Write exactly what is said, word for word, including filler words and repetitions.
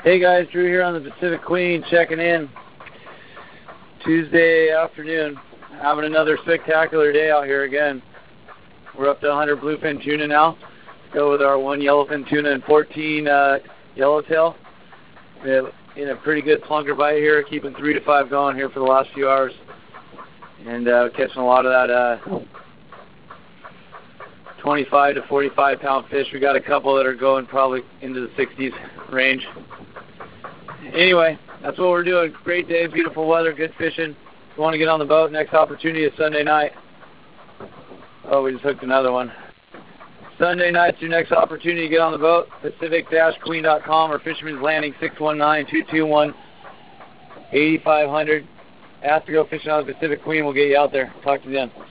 Hey guys, Drew here on the Pacific Queen, checking in. Tuesday afternoon, having another spectacular day out here again. We're up to one hundred bluefin tuna now. Go with our one yellowfin tuna and fourteen uh, yellowtail. We have in a pretty good plunker bite here, keeping three to five going here for the last few hours, and uh, catching a lot of that uh, twenty-five to forty-five pound fish. We got a couple that are going probably into the sixties range. Anyway, that's what we're doing. Great day, beautiful weather, good fishing. If you want to get on the boat, next opportunity is Sunday night. Oh, we just hooked another one. Sunday night's your next opportunity to get on the boat. Pacific Queen dot com or Fisherman's Landing, six one nine, two two one, eight five zero zero. Ask to go fishing on the Pacific Queen. We'll get you out there. Talk to you then.